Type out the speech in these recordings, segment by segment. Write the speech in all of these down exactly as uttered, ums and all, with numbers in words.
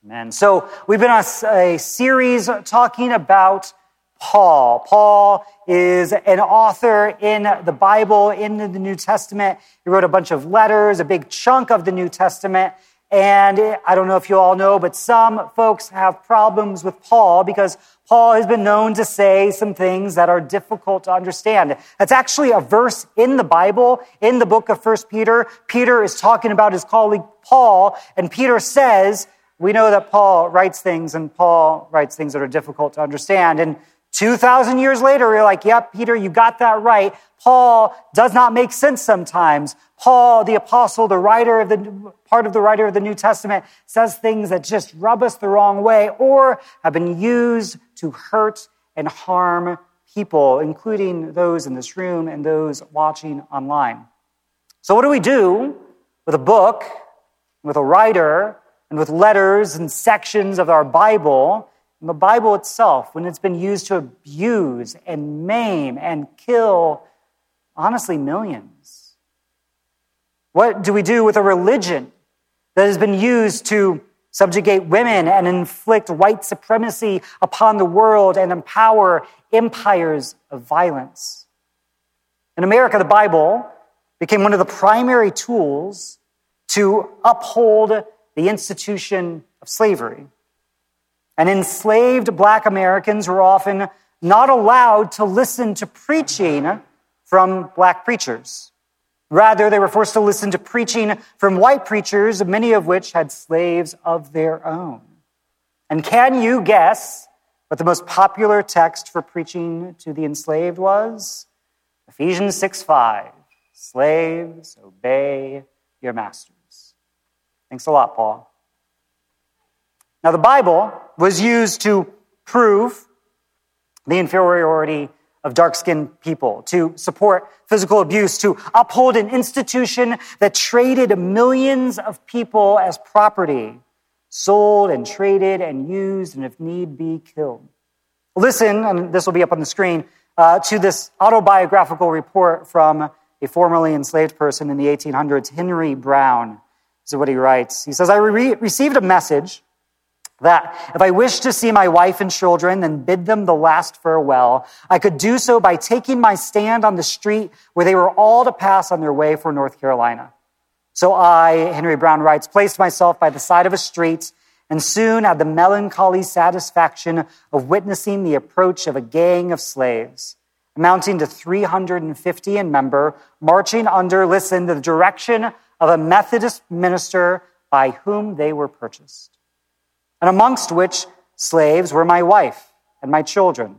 And so we've been on a series talking about Paul. Paul is an author in the Bible, in the New Testament. He wrote a bunch of letters, a big chunk of the New Testament. And I don't know if you all know, but some folks have problems with Paul because Paul has been known to say some things that are difficult to understand. That's actually a verse in the Bible, in the book of First Peter. Peter is talking about his colleague Paul, and Peter says, we know that Paul writes things, and Paul writes things that are difficult to understand. And two thousand years later, we're like, yep, Peter, you got that right. Paul does not make sense sometimes. Paul, the apostle, the writer of the part of the writer of the New Testament, says things that just rub us the wrong way or have been used to hurt and harm people, including those in this room and those watching online. So what do we do with a book, with a writer, and with letters and sections of our Bible, and the Bible itself, when it's been used to abuse and maim and kill, honestly, millions? What do we do with a religion that has been used to subjugate women and inflict white supremacy upon the world and empower empires of violence? In America, the Bible became one of the primary tools to uphold the institution of slavery. And enslaved Black Americans were often not allowed to listen to preaching from Black preachers. Rather, they were forced to listen to preaching from white preachers, many of which had slaves of their own. And can you guess what the most popular text for preaching to the enslaved was? Ephesians six five. Slaves, obey your masters. Thanks a lot, Paul. Now, the Bible was used to prove the inferiority of dark-skinned people, to support physical abuse, to uphold an institution that traded millions of people as property, sold and traded and used, and if need be, killed. Listen, and this will be up on the screen, uh, to this autobiographical report from a formerly enslaved person in the eighteen hundreds, Henry Brown. This is what he writes. He says, I re- received a message that if I wished to see my wife and children and bid them the last farewell, I could do so by taking my stand on the street where they were all to pass on their way for North Carolina. So I, Henry Brown writes, placed myself by the side of a street and soon had the melancholy satisfaction of witnessing the approach of a gang of slaves, amounting to three hundred fifty in number, marching under, listen, the direction of a Methodist minister by whom they were purchased, and amongst which slaves were my wife and my children.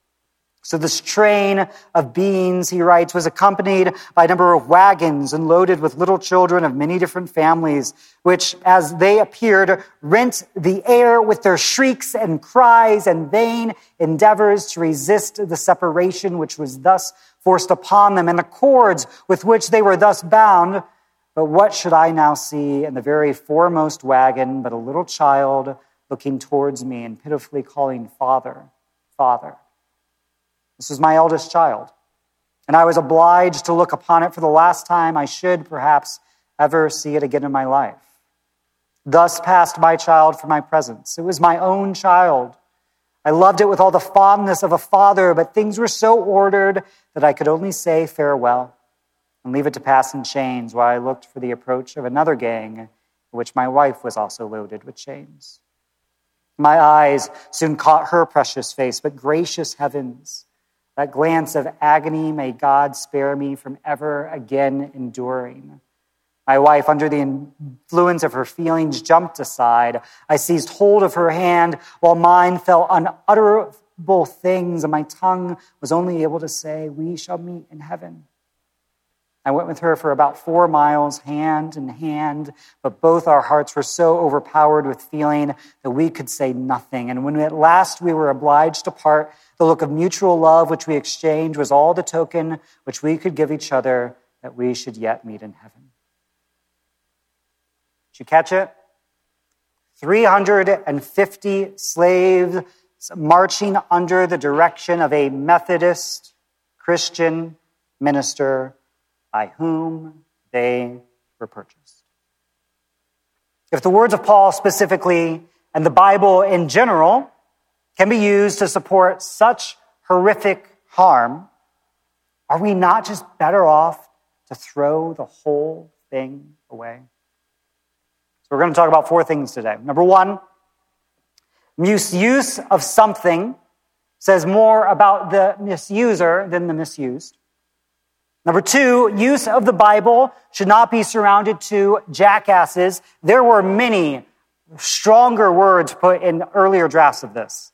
So this train of beings, he writes, was accompanied by a number of wagons and loaded with little children of many different families, which, as they appeared, rent the air with their shrieks and cries and vain endeavors to resist the separation which was thus forced upon them and the cords with which they were thus bound. But what should I now see in the very foremost wagon but a little child looking towards me and pitifully calling, Father, Father. This was my eldest child, and I was obliged to look upon it for the last time I should perhaps ever see it again in my life. Thus passed my child from my presence. It was my own child. I loved it with all the fondness of a father, but things were so ordered that I could only say farewell and leave it to pass in chains while I looked for the approach of another gang in which my wife was also loaded with chains. My eyes soon caught her precious face, but gracious heavens, that glance of agony, may God spare me from ever again enduring. My wife, under the influence of her feelings, jumped aside. I seized hold of her hand while mine fell unutterable things, and my tongue was only able to say, we shall meet in heaven. I went with her for about four miles, hand in hand, but both our hearts were so overpowered with feeling that we could say nothing. And when at last we were obliged to part, the look of mutual love which we exchanged was all the token which we could give each other that we should yet meet in heaven. Did you catch it? three hundred fifty slaves marching under the direction of a Methodist Christian minister by whom they were purchased. If the words of Paul specifically and the Bible in general can be used to support such horrific harm, are we not just better off to throw the whole thing away? So we're going to talk about four things today. Number one, misuse of something says more about the misuser than the misused. Number two, use of the Bible should not be surrounded to jackasses. There were many stronger words put in earlier drafts of this.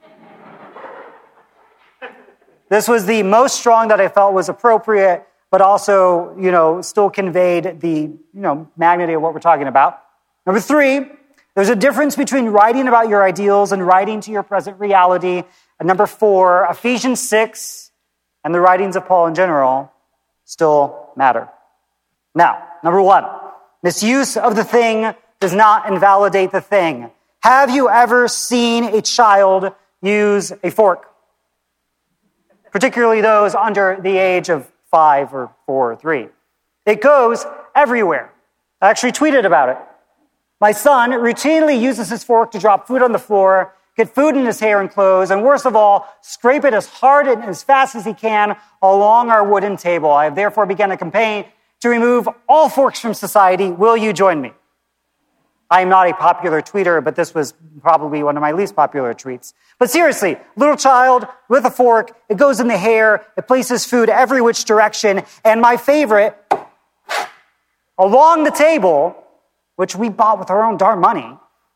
This was the most strong that I felt was appropriate, but also, you know, still conveyed the, you know, magnitude of what we're talking about. Number three, there's a difference between writing about your ideals and writing to your present reality. And number four, Ephesians six and the writings of Paul in general still matter. Now, number one, misuse of the thing does not invalidate the thing. Have you ever seen a child use a fork? Particularly those under the age of five or four or three. It goes everywhere. I actually tweeted about it. My son routinely uses his fork to drop food on the floor, get food in his hair and clothes, and worst of all, scrape it as hard and as fast as he can along our wooden table. I have therefore begun a campaign to remove all forks from society. Will you join me? I am not a popular tweeter, but this was probably one of my least popular tweets. But seriously, little child with a fork, it goes in the hair, it places food every which direction, and my favorite, along the table, which we bought with our own darn money.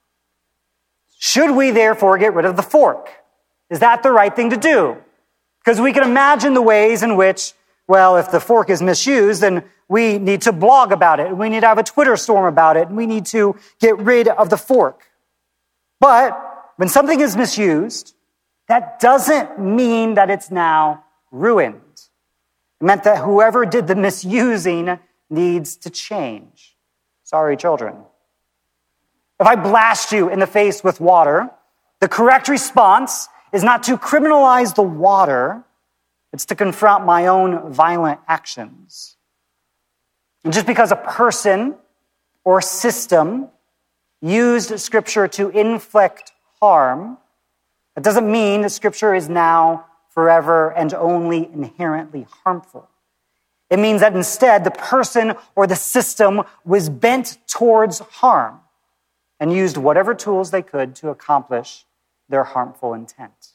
Should we therefore get rid of the fork? Is that the right thing to do? Because we can imagine the ways in which, well, if the fork is misused, then we need to blog about it. We need to have a Twitter storm about it. And we need to get rid of the fork. But when something is misused, that doesn't mean that it's now ruined. It meant that whoever did the misusing needs to change. Sorry, children. If I blast you in the face with water, the correct response is not to criminalize the water, it's to confront my own violent actions. And just because a person or system used Scripture to inflict harm, that doesn't mean that Scripture is now forever and only inherently harmful. It means that instead the person or the system was bent towards harm and used whatever tools they could to accomplish their harmful intent.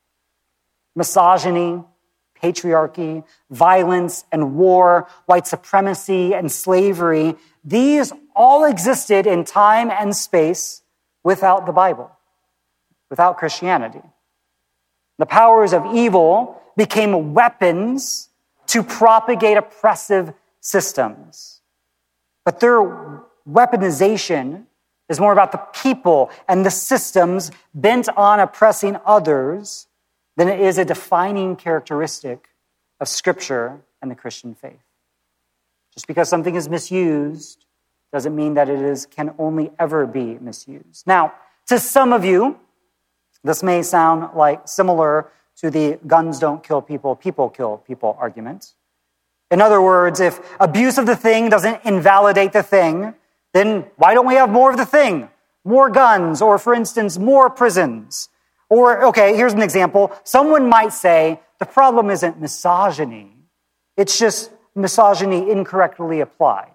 Misogyny, patriarchy, violence and war, white supremacy and slavery, these all existed in time and space without the Bible, without Christianity. The powers of evil became weapons to propagate oppressive systems. But their weaponization is more about the people and the systems bent on oppressing others than it is a defining characteristic of Scripture and the Christian faith. Just because something is misused doesn't mean that it is can only ever be misused. Now, to some of you, this may sound like similar to the guns don't kill people, people kill people argument. In other words, if abuse of the thing doesn't invalidate the thing, then why don't we have more of the thing? More guns, or for instance, more prisons. Or, okay, here's an example. Someone might say, the problem isn't misogyny. It's just misogyny incorrectly applied.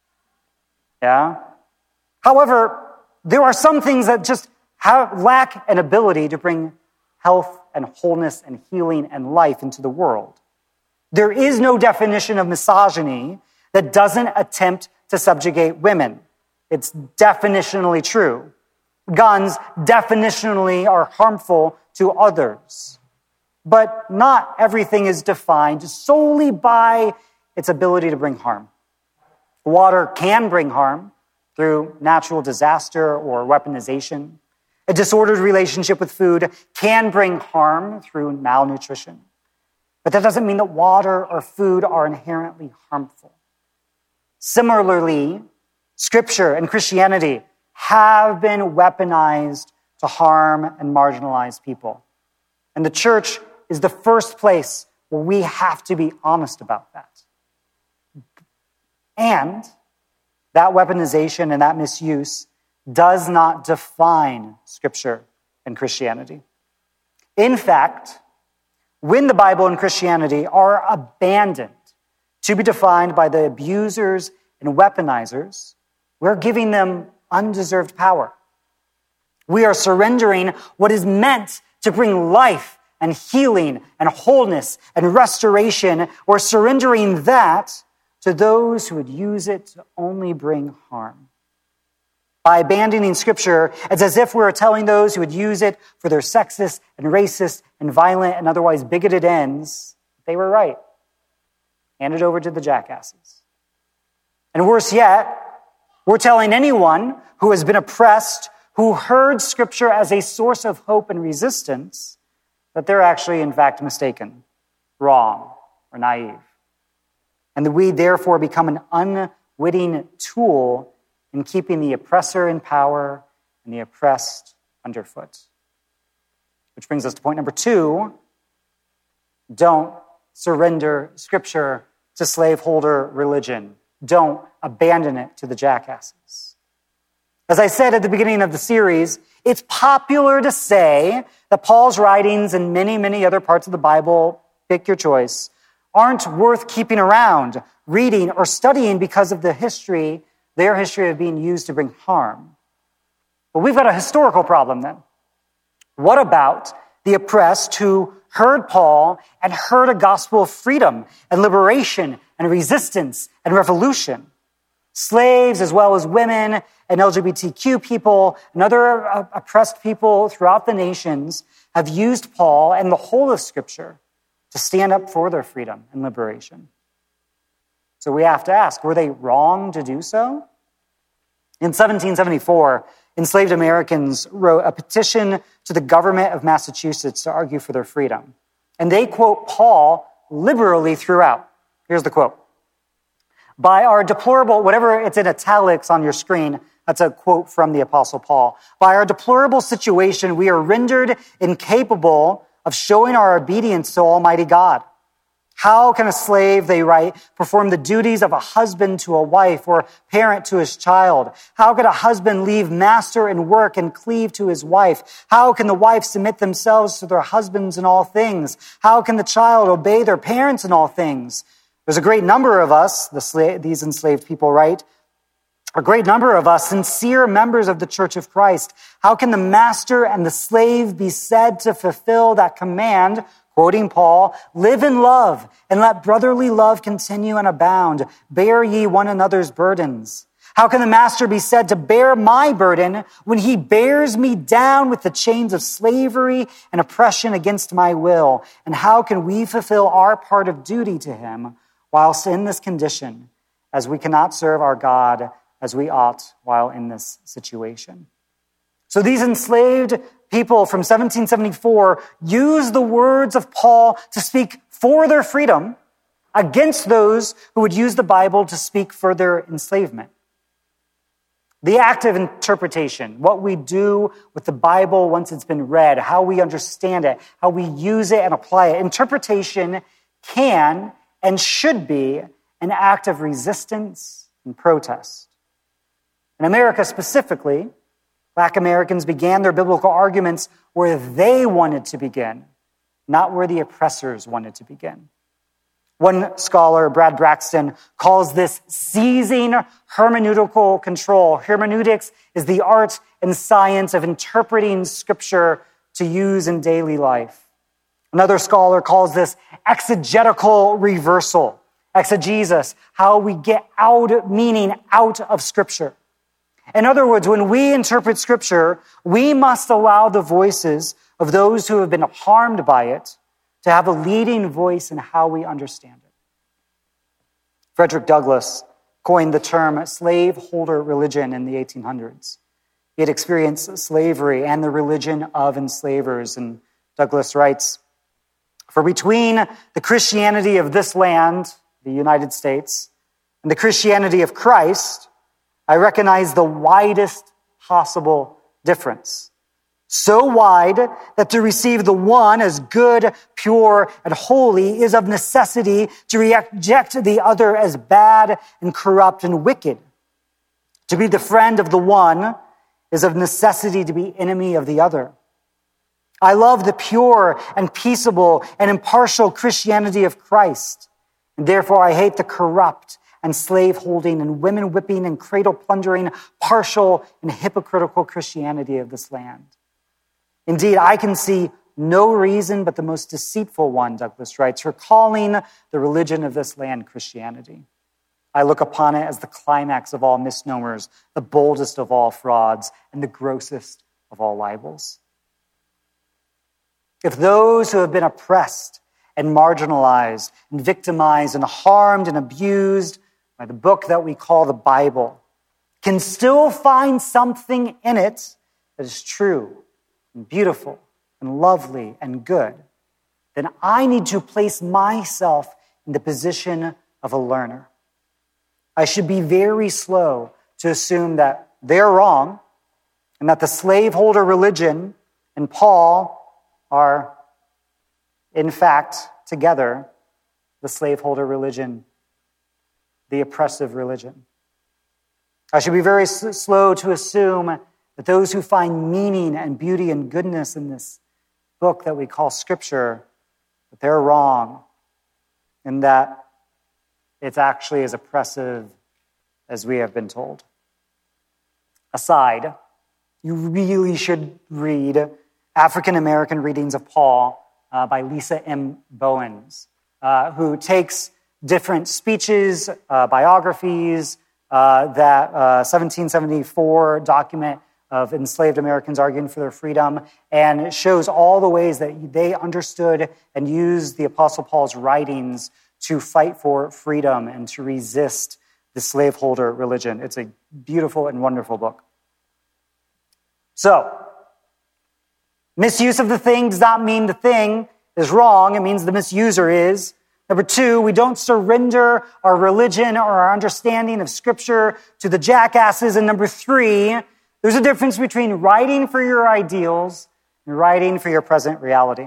Yeah? However, there are some things that just have, lack an ability to bring health and wholeness and healing and life into the world. There is no definition of misogyny that doesn't attempt to subjugate women. It's definitionally true. Guns definitionally are harmful to others. But not everything is defined solely by its ability to bring harm. Water can bring harm through natural disaster or weaponization. A disordered relationship with food can bring harm through malnutrition. But that doesn't mean that water or food are inherently harmful. Similarly, Scripture and Christianity have been weaponized to harm and marginalize people. And the church is the first place where we have to be honest about that. And that weaponization and that misuse does not define Scripture and Christianity. In fact, when the Bible and Christianity are abandoned to be defined by the abusers and weaponizers, we're giving them undeserved power. We are surrendering what is meant to bring life and healing and wholeness and restoration. We're surrendering that to those who would use it to only bring harm. By abandoning Scripture, it's as if we're telling those who would use it for their sexist and racist and violent and otherwise bigoted ends, they were right. Hand it over to the jackasses. And worse yet, we're telling anyone who has been oppressed, who heard Scripture as a source of hope and resistance, that they're actually, in fact, mistaken, wrong, or naive. And that we therefore become an unwitting tool in keeping the oppressor in power and the oppressed underfoot. Which brings us to point number two. Don't surrender Scripture to slaveholder religion. Don't abandon it to the jackasses. As I said at the beginning of the series, it's popular to say that Paul's writings and many, many other parts of the Bible, pick your choice, aren't worth keeping around, reading, or studying because of the history, their history of being used to bring harm. But we've got a historical problem then. What about the oppressed who heard Paul and heard a gospel of freedom and liberation and resistance and revolution? Slaves, as well as women and L G B T Q people and other uh, oppressed people throughout the nations have used Paul and the whole of Scripture to stand up for their freedom and liberation. So we have to ask, were they wrong to do so? In seventeen seventy-four, enslaved Americans wrote a petition to the government of Massachusetts to argue for their freedom. And they quote Paul liberally throughout. Here's the quote. By our deplorable, whatever it's in italics on your screen, that's a quote from the Apostle Paul. By our deplorable situation, we are rendered incapable of showing our obedience to Almighty God. How can a slave, they write, perform the duties of a husband to a wife or parent to his child? How could a husband leave master and work and cleave to his wife? How can the wife submit themselves to their husbands in all things? How can the child obey their parents in all things? There's a great number of us, the sla- these enslaved people write, a great number of us, sincere members of the Church of Christ. How can the master and the slave be said to fulfill that command, quoting Paul, live in love and let brotherly love continue and abound. Bear ye one another's burdens. How can the master be said to bear my burden when he bears me down with the chains of slavery and oppression against my will? And how can we fulfill our part of duty to him whilst in this condition, as we cannot serve our God as we ought while in this situation? So these enslaved people from seventeen seventy-four use the words of Paul to speak for their freedom against those who would use the Bible to speak for their enslavement. The act of interpretation, what we do with the Bible once it's been read, how we understand it, how we use it and apply it. Interpretation can and should be an act of resistance and protest. In America specifically, Black Americans began their biblical arguments where they wanted to begin, not where the oppressors wanted to begin. One scholar, Brad Braxton, calls this seizing hermeneutical control. Hermeneutics is the art and science of interpreting Scripture to use in daily life. Another scholar calls this exegetical reversal. Exegesis, how we get out meaning out of Scripture. In other words, when we interpret Scripture, we must allow the voices of those who have been harmed by it to have a leading voice in how we understand it. Frederick Douglass coined the term slaveholder religion in the eighteen hundreds. He had experienced slavery and the religion of enslavers, and Douglass writes, "For between the Christianity of this land, the United States, and the Christianity of Christ, I recognize the widest possible difference. So wide that to receive the one as good, pure, and holy is of necessity to reject the other as bad and corrupt and wicked. To be the friend of the one is of necessity to be enemy of the other. I love the pure and peaceable and impartial Christianity of Christ, and therefore I hate the corrupt and slave-holding and women-whipping and cradle-plundering, partial and hypocritical Christianity of this land. Indeed, I can see no reason but the most deceitful one, Douglas writes, for calling the religion of this land Christianity. I look upon it as the climax of all misnomers, the boldest of all frauds, and the grossest of all libels. If those who have been oppressed and marginalized and victimized and harmed and abused by the book that we call the Bible can still find something in it that is true and beautiful and lovely and good, then I need to place myself in the position of a learner. I should be very slow to assume that they're wrong and that the slaveholder religion and Paul are, in fact, together, the slaveholder religion, the oppressive religion. I should be very s- slow to assume that those who find meaning and beauty and goodness in this book that we call Scripture, that they're wrong and that it's actually as oppressive as we have been told. Aside, you really should read African American Readings of Paul uh, by Lisa M. Bowens, uh, who takes different speeches, uh, biographies, uh, that uh, seventeen seventy-four document of enslaved Americans arguing for their freedom, and it shows all the ways that they understood and used the Apostle Paul's writings to fight for freedom and to resist the slaveholder religion. It's a beautiful and wonderful book. So, misuse of the thing does not mean the thing is wrong. It means the misuser is. Number two, we don't surrender our religion or our understanding of Scripture to the jackasses. And number three, there's a difference between writing for your ideals and writing for your present reality.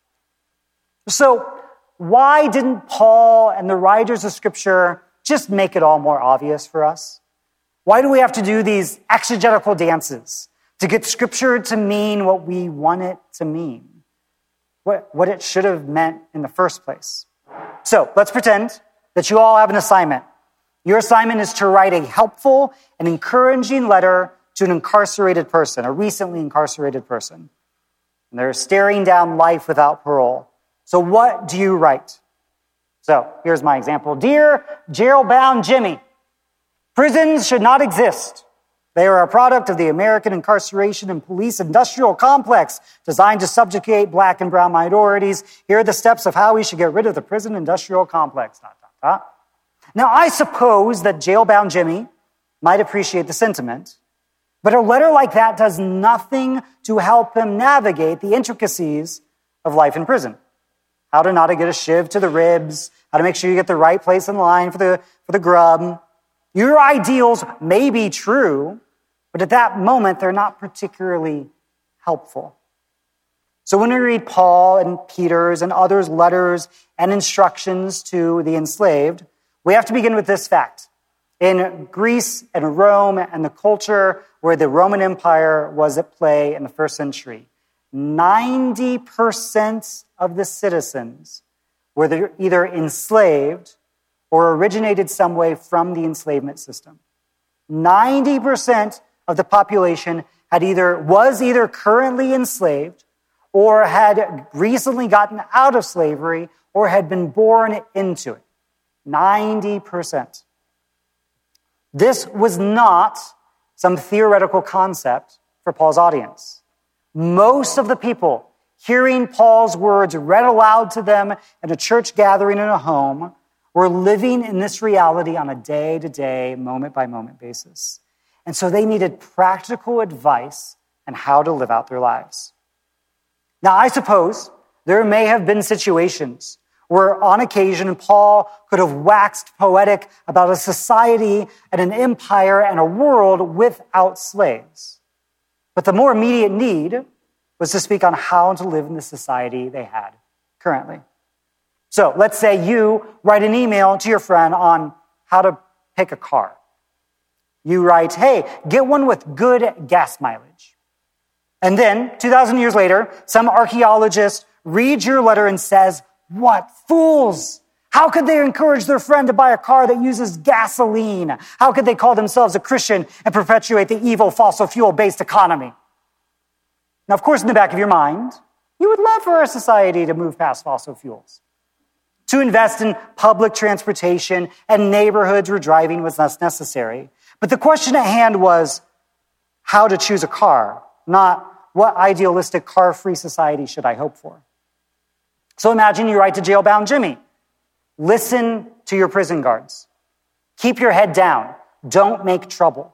So, why didn't Paul and the writers of Scripture just make it all more obvious for us? Why do we have to do these exegetical dances to get Scripture to mean what we want it to mean? What, what it should have meant in the first place. So, let's pretend that you all have an assignment. Your assignment is to write a helpful and encouraging letter to an incarcerated person, a recently incarcerated person. And they're staring down life without parole. So what do you write? So here's my example. Dear jail-bound Jimmy, prisons should not exist. They are a product of the American incarceration and police industrial complex designed to subjugate black and brown minorities. Here are the steps of how we should get rid of the prison industrial complex. Dot, dot, dot. Now, I suppose that jail-bound Jimmy might appreciate the sentiment, but a letter like that does nothing to help him navigate the intricacies of life in prison. How to not get a shiv to the ribs, how to make sure you get the right place in line for the, for the grub. Your ideals may be true, but at that moment, they're not particularly helpful. So when we read Paul and Peter's and others' letters and instructions to the enslaved, we have to begin with this fact. In Greece and Rome and the culture where the Roman Empire was at play in the first century, ninety percent of the citizens were either enslaved or originated some way from the enslavement system. ninety percent of the population had either was either currently enslaved or had recently gotten out of slavery or had been born into it. ninety percent. This was not some theoretical concept for Paul's audience. Most of the people hearing Paul's words read aloud to them at a church gathering in a home were living in this reality on a day-to-day, moment-by-moment basis. And so they needed practical advice on how to live out their lives. Now, I suppose there may have been situations where on occasion Paul could have waxed poetic about a society and an empire and a world without slaves. But the more immediate need was to speak on how to live in the society they had currently. So let's say you write an email to your friend on how to pick a car. You write, hey, get one with good gas mileage. And then, two thousand years later, some archaeologist reads your letter and says, what fools! How could they encourage their friend to buy a car that uses gasoline? How could they call themselves a Christian and perpetuate the evil fossil fuel-based economy? Now, of course, in the back of your mind, you would love for our society to move past fossil fuels, to invest in public transportation and neighborhoods where driving was less necessary. But the question at hand was how to choose a car, not what idealistic car-free society should I hope for. So imagine you write to jailbound Jimmy. Listen to your prison guards. Keep your head down. Don't make trouble.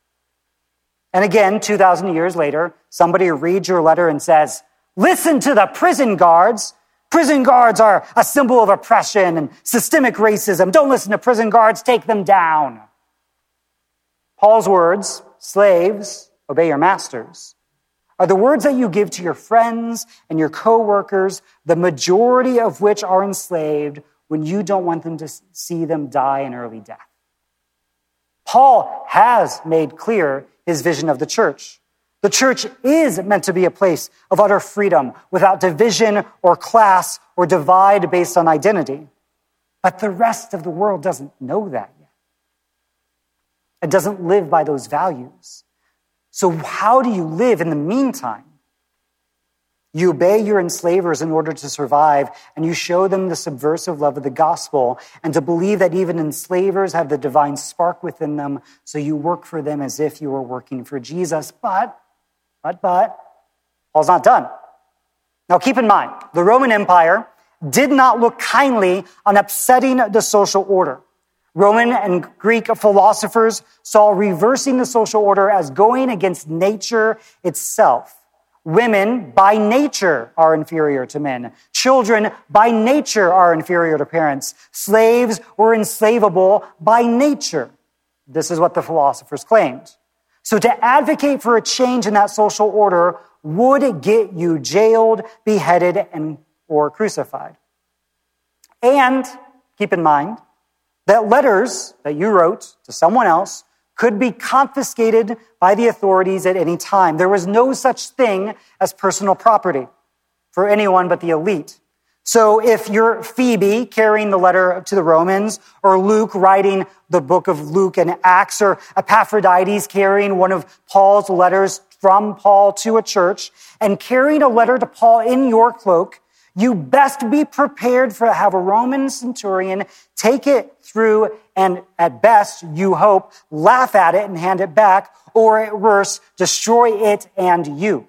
And again, two thousand years later, somebody reads your letter and says, listen to the prison guards. Prison guards are a symbol of oppression and systemic racism. Don't listen to prison guards. Take them down. Paul's words, slaves, obey your masters, are the words that you give to your friends and your co-workers, the majority of which are enslaved, when you don't want them to see them die an early death. Paul has made clear his vision of the church. The church is meant to be a place of utter freedom, without division or class or divide based on identity. But the rest of the world doesn't know that yet. It doesn't live by those values. So how do you live in the meantime? You obey your enslavers in order to survive, and you show them the subversive love of the gospel, and to believe that even enslavers have the divine spark within them, so you work for them as if you were working for Jesus. But, but, but, Paul's not done. Now keep in mind, the Roman Empire did not look kindly on upsetting the social order. Roman and Greek philosophers saw reversing the social order as going against nature itself. Women, by nature, are inferior to men. Children, by nature, are inferior to parents. Slaves were enslavable by nature. This is what the philosophers claimed. So to advocate for a change in that social order would get you jailed, beheaded, and or crucified. And keep in mind that letters that you wrote to someone else could be confiscated by the authorities at any time. There was no such thing as personal property for anyone but the elite. So if you're Phoebe carrying the letter to the Romans, or Luke writing the book of Luke and Acts, or Epaphroditus carrying one of Paul's letters from Paul to a church, and carrying a letter to Paul in your cloak, you best be prepared for have a Roman centurion take it through and at best, you hope, laugh at it and hand it back, or at worst, destroy it and you.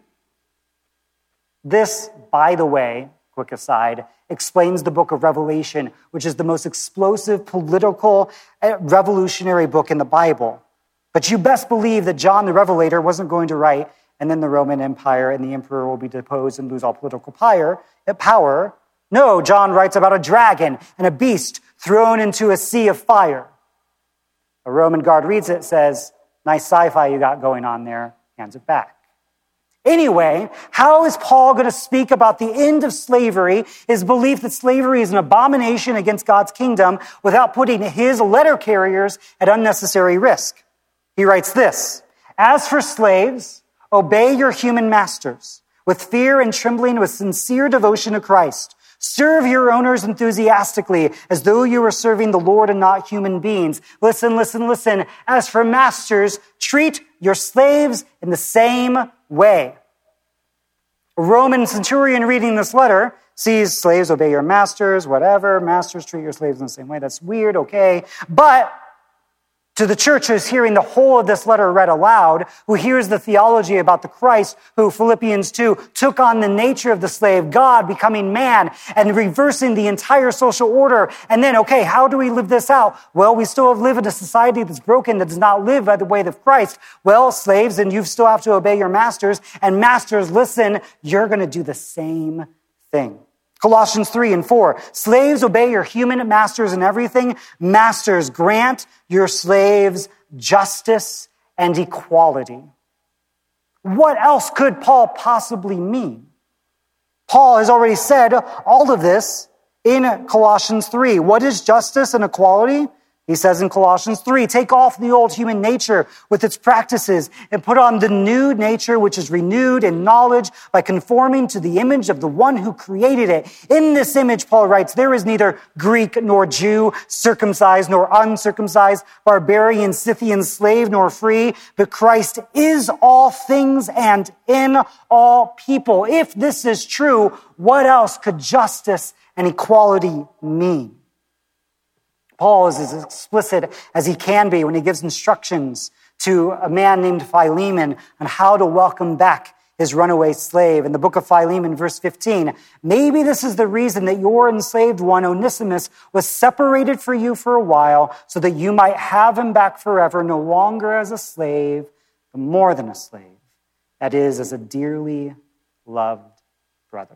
This, by the way, quick aside, explains the book of Revelation, which is the most explosive political revolutionary book in the Bible. But you best believe that John the Revelator wasn't going to write, and then the Roman Empire and the emperor will be deposed and lose all political power. No, John writes about a dragon and a beast thrown into a sea of fire. A Roman guard reads it, says, nice sci-fi you got going on there, hands it back. Anyway, how is Paul going to speak about the end of slavery, his belief that slavery is an abomination against God's kingdom, without putting his letter carriers at unnecessary risk? He writes this, as for slaves, obey your human masters with fear and trembling, with sincere devotion to Christ. Serve your owners enthusiastically, as though you were serving the Lord and not human beings. Listen, listen, listen. As for masters, treat your slaves in the same way. A Roman centurion reading this letter sees slaves obey your masters, whatever. Masters treat your slaves in the same way. That's weird, okay. But to the church who's hearing the whole of this letter read aloud, who hears the theology about the Christ who, Philippians two, took on the nature of the slave, God becoming man and reversing the entire social order. And then, okay, how do we live this out? Well, we still live in a society that's broken, that does not live by the way of Christ. Well, slaves, and you still have to obey your masters. And masters, listen, you're going to do the same thing. Colossians three and four, slaves, obey your human masters in everything. Masters, grant your slaves justice and equality. What else could Paul possibly mean? Paul has already said all of this in Colossians three. What is justice and equality? He says in Colossians three, take off the old human nature with its practices and put on the new nature, which is renewed in knowledge by conforming to the image of the one who created it. In this image, Paul writes, there is neither Greek nor Jew, circumcised nor uncircumcised, barbarian, Scythian, slave nor free, but Christ is all things and in all people. If this is true, what else could justice and equality mean? Paul is as explicit as he can be when he gives instructions to a man named Philemon on how to welcome back his runaway slave. In the book of Philemon, verse fifteen, maybe this is the reason that your enslaved one, Onesimus, was separated for you for a while so that you might have him back forever, no longer as a slave, but more than a slave. That is, as a dearly loved brother.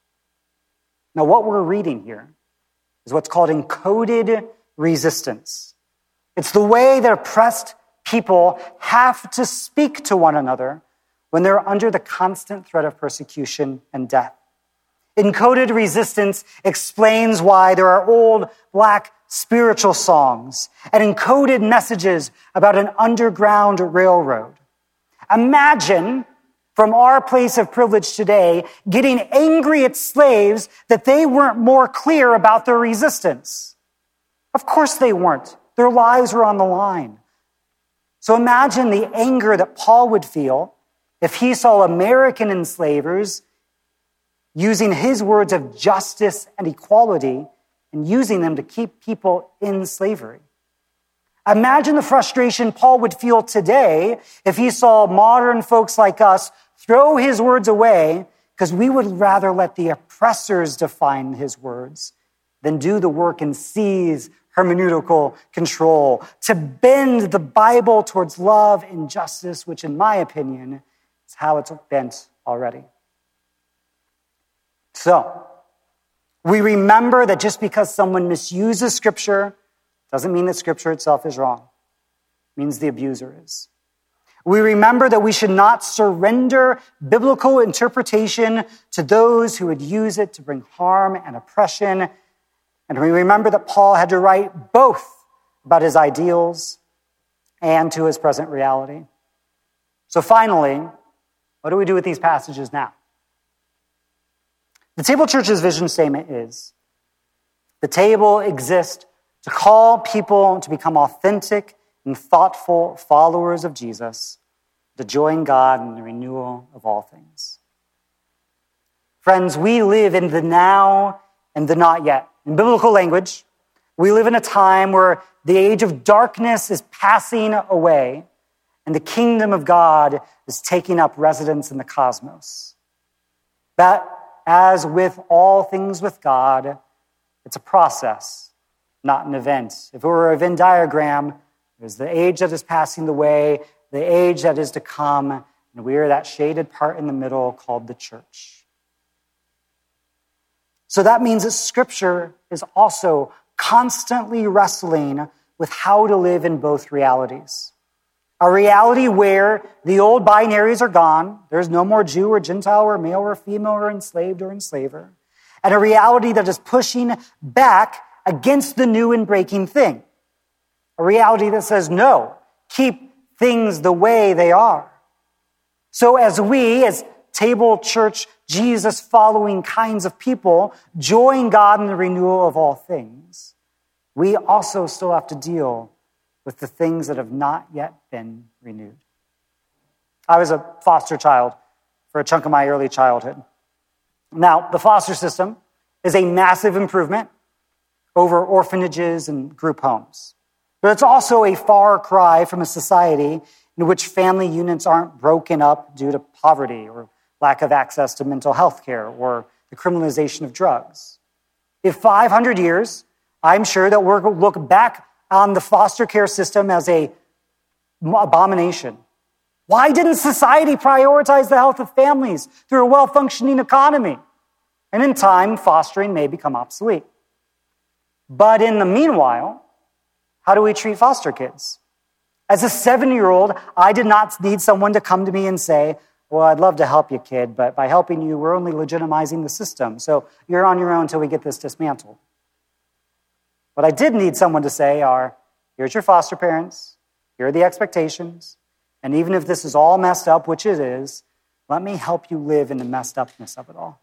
Now, what we're reading here is what's called encoded resistance. It's the way that oppressed people have to speak to one another when they're under the constant threat of persecution and death. Encoded resistance explains why there are old black spiritual songs and encoded messages about an underground railroad. Imagine, from our place of privilege today, getting angry at slaves that they weren't more clear about their resistance. Of course they weren't. Their lives were on the line. So imagine the anger that Paul would feel if he saw American enslavers using his words of justice and equality and using them to keep people in slavery. Imagine the frustration Paul would feel today if he saw modern folks like us throw his words away because we would rather let the oppressors define his words than do the work and seize hermeneutical control, to bend the Bible towards love and justice, which in my opinion is how it's bent already. So, we remember that just because someone misuses Scripture doesn't mean that Scripture itself is wrong. It means the abuser is. We remember that we should not surrender biblical interpretation to those who would use it to bring harm and oppression. And we remember that Paul had to write both about his ideals and to his present reality. So finally, what do we do with these passages now? The Table Church's vision statement is, the table exists to call people to become authentic and thoughtful followers of Jesus, to join God in the renewal of all things. Friends, we live in the now and the not yet. In biblical language, we live in a time where the age of darkness is passing away and the kingdom of God is taking up residence in the cosmos. But as with all things with God, it's a process, not an event. If it were a Venn diagram, there's the age that is passing away, the age that is to come, and we are that shaded part in the middle called the church. So that means that Scripture is also constantly wrestling with how to live in both realities. A reality where the old binaries are gone, there's no more Jew or Gentile or male or female or enslaved or enslaver, and a reality that is pushing back against the new and breaking thing. A reality that says, no, keep things the way they are. So as we, as Table Church, Jesus-following kinds of people, join God in the renewal of all things, we also still have to deal with the things that have not yet been renewed. I was a foster child for a chunk of my early childhood. Now, the foster system is a massive improvement over orphanages and group homes. But it's also a far cry from a society in which family units aren't broken up due to poverty or lack of access to mental health care or the criminalization of drugs. In five hundred years, I'm sure that we're going to look back on the foster care system as a abomination. Why didn't society prioritize the health of families through a well-functioning economy? And in time, fostering may become obsolete. But in the meanwhile, how do we treat foster kids? As a seven-year-old, I did not need someone to come to me and say, well, I'd love to help you, kid, but by helping you, we're only legitimizing the system. So you're on your own until we get this dismantled. What I did need someone to say are, here's your foster parents, here are the expectations, and even if this is all messed up, which it is, let me help you live in the messed upness of it all.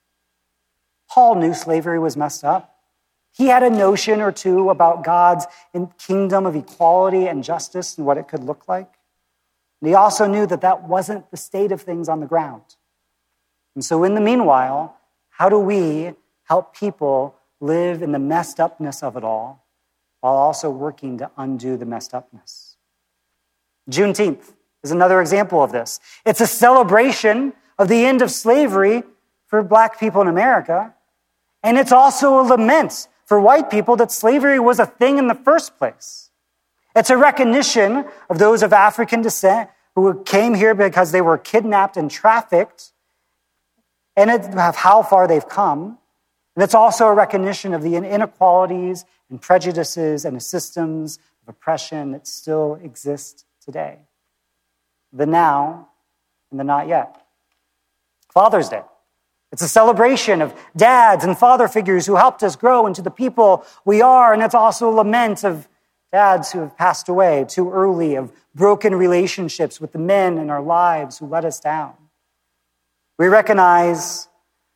Paul knew slavery was messed up. He had a notion or two about God's kingdom of equality and justice and what it could look like. And he also knew that that wasn't the state of things on the ground. And so in the meanwhile, how do we help people live in the messed upness of it all while also working to undo the messed upness? Juneteenth is another example of this. It's a celebration of the end of slavery for black people in America. And it's also a lament for white people that slavery was a thing in the first place. It's a recognition of those of African descent who came here because they were kidnapped and trafficked, and of how far they've come. And it's also a recognition of the inequalities and prejudices and the systems of oppression that still exist today. The now and the not yet. Father's Day. It's a celebration of dads and father figures who helped us grow into the people we are, and it's also a lament of dads who have passed away too early, of broken relationships with the men in our lives who let us down. We recognize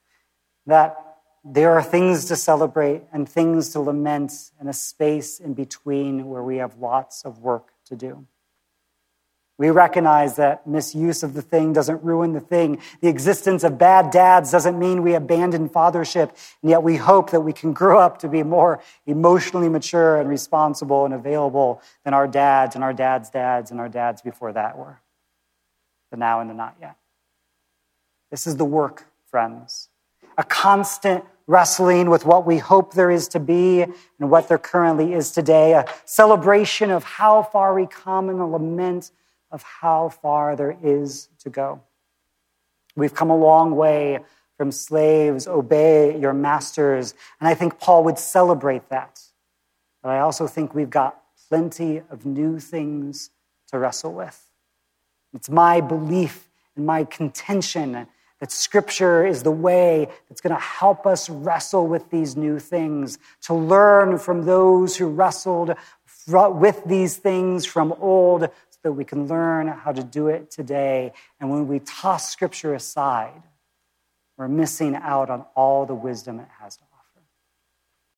that there are things to celebrate and things to lament and a space in between where we have lots of work to do. We recognize that misuse of the thing doesn't ruin the thing. The existence of bad dads doesn't mean we abandon fathership, and yet we hope that we can grow up to be more emotionally mature and responsible and available than our dads and our dads' dads and our dads before that were. The now and the not yet. This is the work, friends. A constant wrestling with what we hope there is to be and what there currently is today. A celebration of how far we come and a lament of how far there is to go. We've come a long way from slaves, obey your masters, and I think Paul would celebrate that. But I also think we've got plenty of new things to wrestle with. It's my belief and my contention that Scripture is the way that's going to help us wrestle with these new things, to learn from those who wrestled with these things from old, so that we can learn how to do it today. And when we toss Scripture aside, we're missing out on all the wisdom it has to